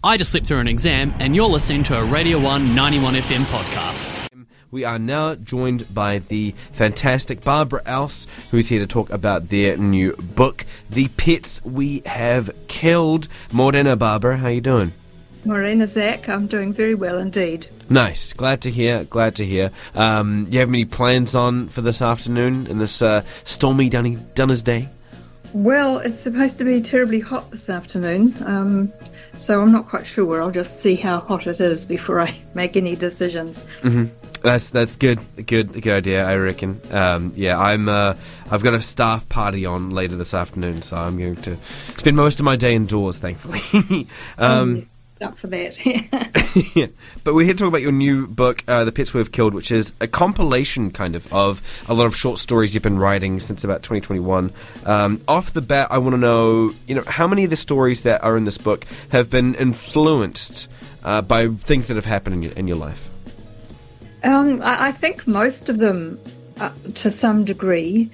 I just slipped through an exam, and you're listening to a Radio 1 91 FM podcast. We are now joined by the fantastic Barbara Else, who's here to talk about their new book, The Pets We Have Killed. Morena, Barbara, how you doing? Morena, Zach, I'm doing very well indeed. Nice, glad to hear. You have any plans on for this afternoon in this stormy Dunners Day? Well, it's supposed to be terribly hot this afternoon, so I'm not quite sure. I'll just see how hot it is before I make any decisions. Mm-hmm. That's good idea, I reckon. I've got a staff party on later this afternoon, so I'm going to spend most of my day indoors, thankfully. Up for that. Yeah. But we're here to talk about your new book, The Pets We Have Killed, which is a compilation kind of a lot of short stories you've been writing since about 2021. Off the bat, I want to know, how many of the stories that are in this book have been influenced by things that have happened in your life? I think most of them, to some degree.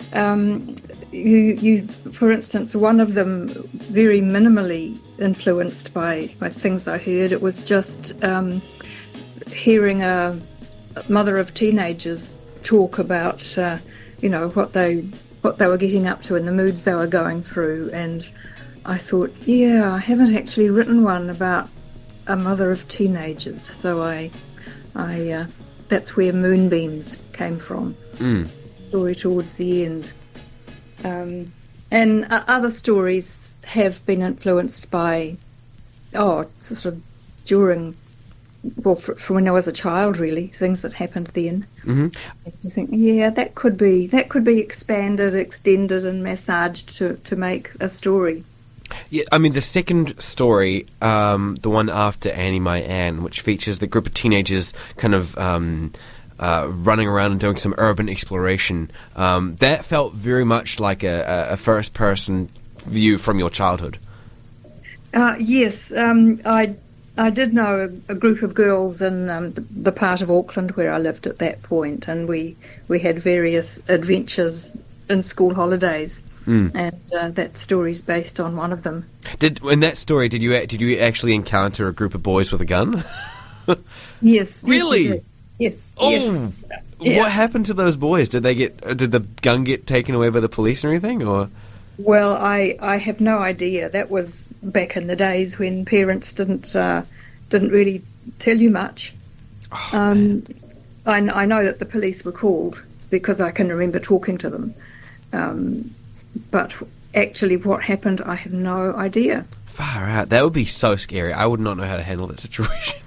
You, for instance, one of them very minimally influenced by things I heard. It was just hearing a mother of teenagers talk about, what they were getting up to and the moods they were going through. And I thought, I haven't actually written one about a mother of teenagers. So I that's where Moonbeams came from. Story towards the end. And other stories have been influenced by, sort of during, from when I was a child, really, things that happened then. Mm-hmm. You think, that could be expanded, extended, and massaged to make a story. Yeah, I mean, the second story, the one after Annie My Ann, which features the group of teenagers kind of running around and doing some urban exploration, that felt very much like a first-person view from your childhood. Yes, I did know a group of girls in the part of Auckland where I lived at that point, and we had various adventures in school holidays. And that story's based on one of them. In that story, did you actually encounter a group of boys with a gun? Yes. Really? Yes. Oh, yes. Yeah. What happened to those boys? Did the gun get taken away by the police or anything? Or? Well, I have no idea. That was back in the days when parents didn't really tell you much. I know that the police were called because I can remember talking to them. But actually what happened, I have no idea. Far out. That would be so scary. I would not know how to handle that situation.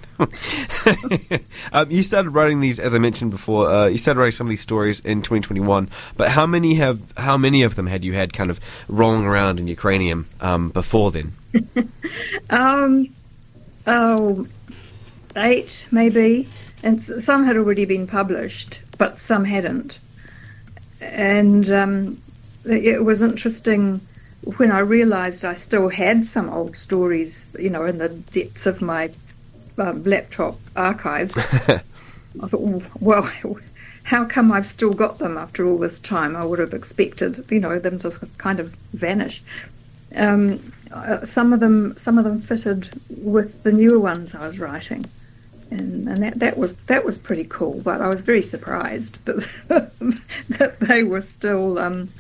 You started writing these, as I mentioned before, you started writing some of these stories in 2021, but how many of them had you had kind of rolling around in your cranium before then? 8 maybe, and some had already been published, but some hadn't. And it was interesting when I realised I still had some old stories, in the depths of my laptop archives. I thought, well, how come I've still got them after all this time? I would have expected, them to kind of vanish. Some of them fitted with the newer ones I was writing, and that was pretty cool. But I was very surprised that they were still,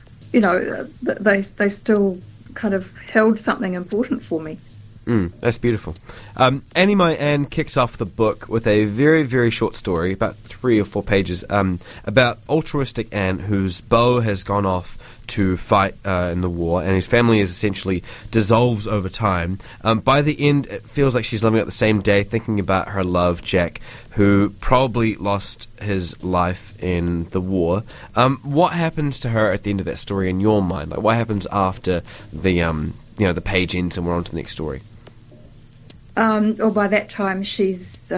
they still kind of held something important for me. That's beautiful. Annie My Ann kicks off the book with a very, very short story, about 3 or 4 pages, about altruistic Anne, whose beau has gone off to fight in the war, and his family is essentially dissolves over time. By the end, it feels like she's living out the same day, thinking about her love, Jack, who probably lost his life in the war. What happens to her at the end of that story in your mind? Like, what happens after the the page ends and we're on to the next story? By that time, she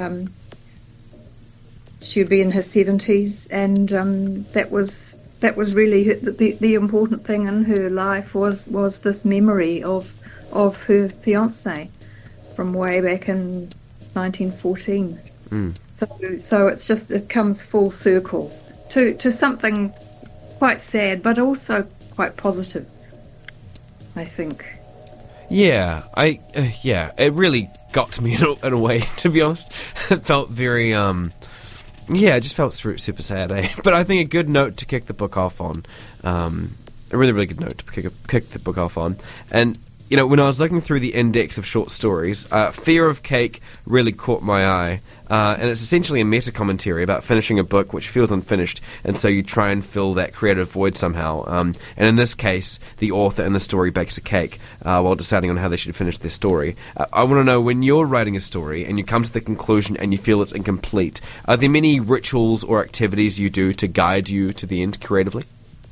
would be in her 70s, and that was really the important thing in her life was this memory of her fiancé from way back in 1914. So it comes full circle to something quite sad, but also quite positive, I think. Yeah, it really got to me in a way, to be honest. It felt very, it just felt super sad, eh? But I think a good note to kick the book off on, a really, really good note to kick the book off on. And, when I was looking through the index of short stories, Fear of Cake really caught my eye. And it's essentially a meta-commentary about finishing a book which feels unfinished, and so you try and fill that creative void somehow. And in this case, the author in the story bakes a cake while deciding on how they should finish their story. I want to know, when you're writing a story and you come to the conclusion and you feel it's incomplete, are there many rituals or activities you do to guide you to the end creatively?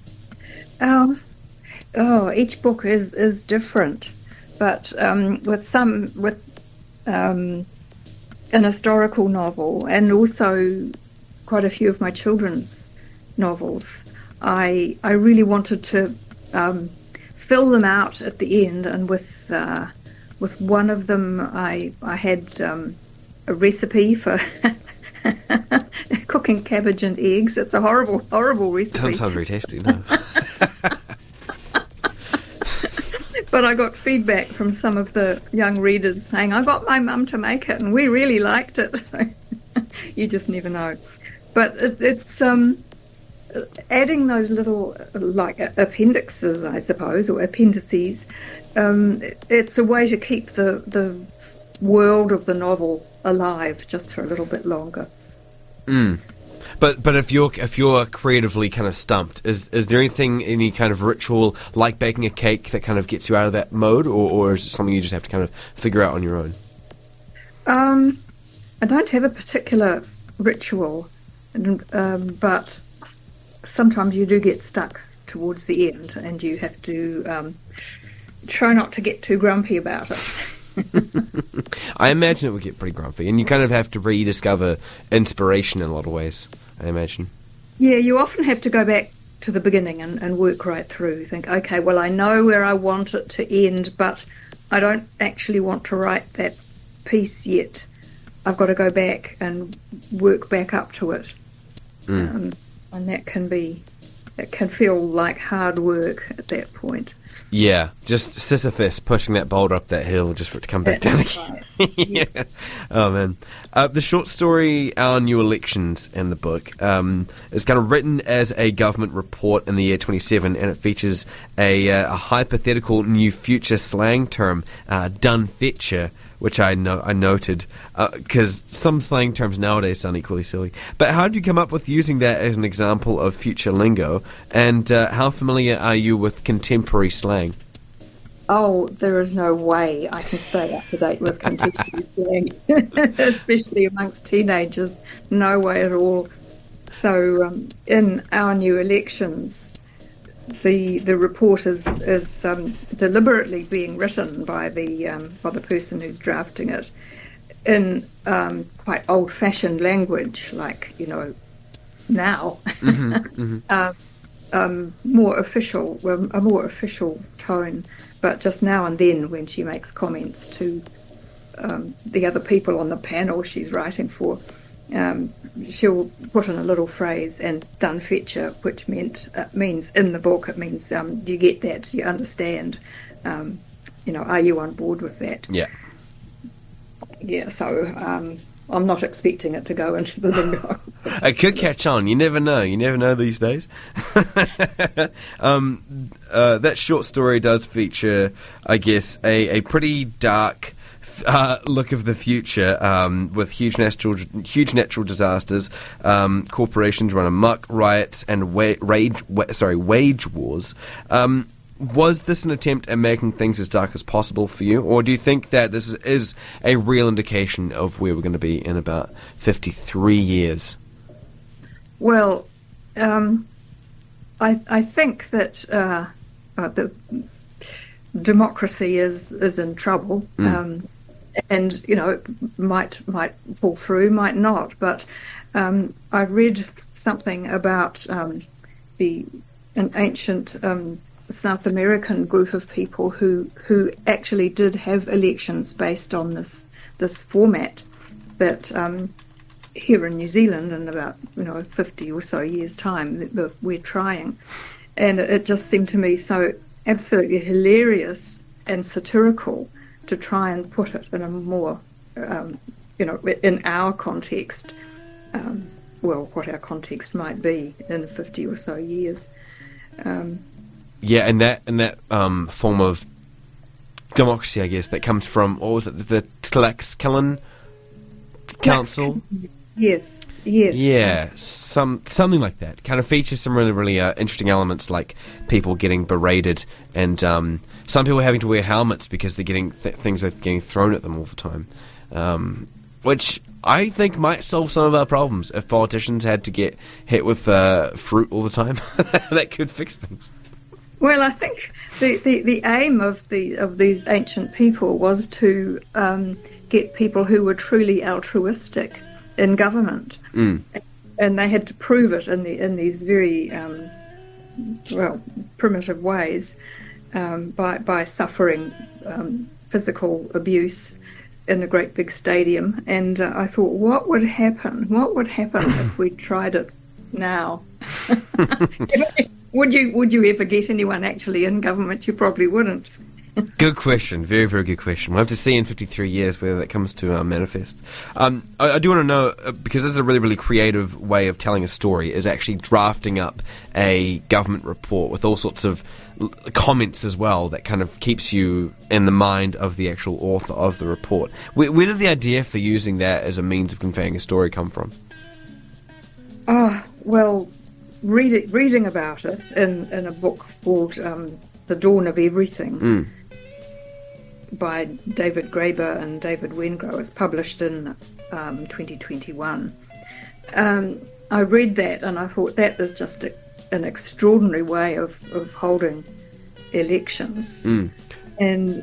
Each book is different, but with an historical novel and also quite a few of my children's novels, I really wanted to fill them out at the end, and with one of them I had a recipe for cooking cabbage and eggs. It's a horrible recipe. Doesn't sound very tasty, no. But I got feedback from some of the young readers saying, I got my mum to make it and we really liked it. So you just never know. But it's adding those little, like, appendixes, I suppose, or appendices. It's a way to keep the world of the novel alive just for a little bit longer. But if you're creatively kind of stumped, is there any kind of ritual like baking a cake that kind of gets you out of that mode, or is it something you just have to kind of figure out on your own? I don't have a particular ritual, but sometimes you do get stuck towards the end, and you have to try not to get too grumpy about it. I imagine it would get pretty grumpy, and you kind of have to rediscover inspiration in a lot of ways, I imagine. Yeah, you often have to go back to the beginning and work right through. Think, okay, well, I know where I want it to end, but I don't actually want to write that piece yet. I've got to go back and work back up to it. And that can feel like hard work at that point. Yeah, just Sisyphus pushing that boulder up that hill just for it to come back down again. Right. Yeah. Oh, man. The short story, Our New Elections, in the book, is kind of written as a government report in the year 27, and it features a hypothetical new future slang term, done fetcher, which I noted, because some slang terms nowadays sound equally silly. But how did you come up with using that as an example of future lingo, and how familiar are you with contemporary slang? Oh, there is no way I can stay up to date with contemporary slang, especially amongst teenagers. No way at all. So in Our New Elections, the report is deliberately being written by the person who's drafting it in quite old-fashioned language, like now, more official, a more official tone. But just now and then, when she makes comments to the other people on the panel she's writing for, she'll put in a little phrase, and done fetcher, which means in the book, it means do you get that? Do you understand? Are you on board with that? Yeah. Yeah, so I'm not expecting it to go into the lingo. It could catch on. You never know. You never know these days. That short story does feature, I guess, a pretty dark look of the future, with huge natural disasters, corporations run amok, riots, and wage wars. Was this an attempt at making things as dark as possible for you, or do you think that this is a real indication of where we're going to be in about 53 years? Well, I think that the democracy is in trouble, and it might fall through, might not. But I read something about an ancient South American group of people who actually did have elections based on this format that here in New Zealand in about 50 or so years' time we're trying, and it just seemed to me so absolutely hilarious and satirical to try and put it in a more in our context, what our context might be in 50 or so years. Yeah, and that form of democracy, I guess, that comes from, what was it, the Tlaxcalan Council? Yes. Yeah, something like that. Kind of features some really, really interesting elements, like people getting berated, and some people having to wear helmets because they're getting things are getting thrown at them all the time, which I think might solve some of our problems if politicians had to get hit with fruit all the time. That could fix things. Well, I think the aim of these ancient people was to get people who were truly altruistic in government, and they had to prove it in these very primitive ways by suffering physical abuse in a great big stadium. And I thought, what would happen if we tried it now? Would you ever get anyone actually in government? You probably wouldn't. Good question. Very, very good question. We'll have to see in 53 years whether that comes to manifest. I do want to know, because this is a really, really creative way of telling a story, is actually drafting up a government report with all sorts of comments as well that kind of keeps you in the mind of the actual author of the report. Where did the idea for using that as a means of conveying a story come from? Well, reading about it in a book called The Dawn of Everything by David Graeber and David Wengrow. It's published in 2021. I read that and I thought that is just an extraordinary way of holding elections. And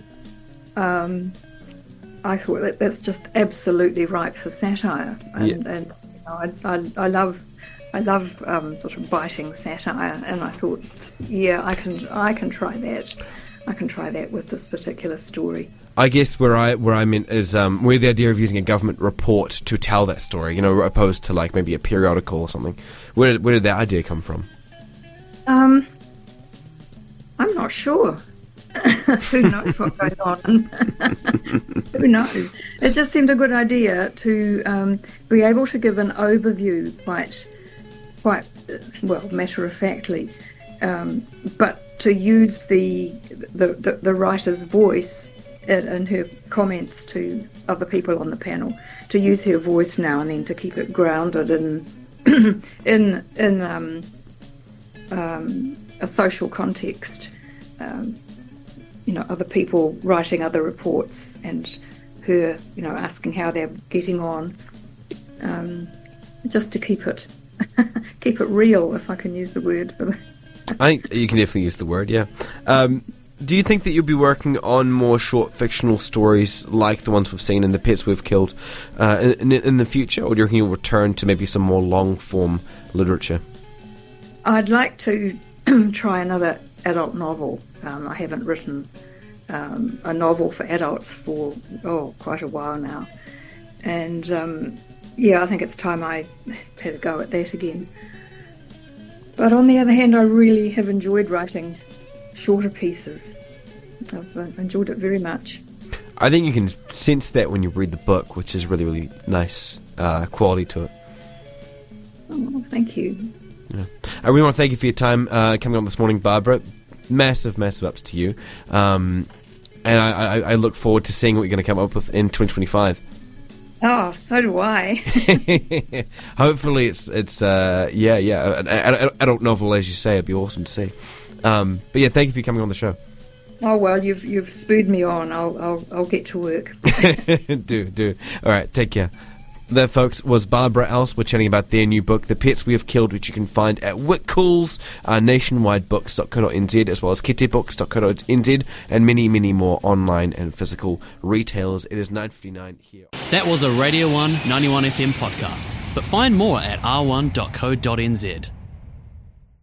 I thought that's just absolutely ripe for satire. And I love sort of biting satire, and I thought, I can try that. I can try that with this particular story. I guess where I meant is where the idea of using a government report to tell that story, opposed to like maybe a periodical or something. Where did that idea come from? I'm not sure. Who knows what goes on? Who knows? It just seemed a good idea to be able to give an overview quite well, matter-of-factly, but to use the writer's voice in her comments to other people on the panel, to use her voice now and then to keep it grounded in a social context. Other people writing other reports and her, asking how they're getting on, just to keep it real, if I can use the word. I think you can definitely use the word, yeah. Do you think that you'll be working on more short fictional stories like the ones we've seen in The Pets We've Killed in the future, or do you reckon you'll return to maybe some more long-form literature? I'd like to try another adult novel. I haven't written a novel for adults for quite a while now, and I think it's time I had a go at that again. But on the other hand, I really have enjoyed writing shorter pieces. I've enjoyed it very much. I think you can sense that when you read the book, which is really, really nice quality to it. Oh, thank you. Yeah. I really want to thank you for your time coming on this morning, Barbara. Massive, massive ups to you. And I look forward to seeing what you're going to come up with in 2025. Oh, so do I. Hopefully it's an adult novel, as you say. It'd be awesome to see. But yeah, thank you for coming on the show. Oh well, you've spurred me on. I'll get to work. Do. All right, take care. That, folks, was Barbara Else. We're chatting about their new book, The Pets We Have Killed, which you can find at Whitcoulls, nationwidebooks.co.nz, as well as kitebooks.co.nz, and many, many more online and physical retailers. It is 9:59 here. That was a Radio 1 91 FM podcast, but find more at r1.co.nz.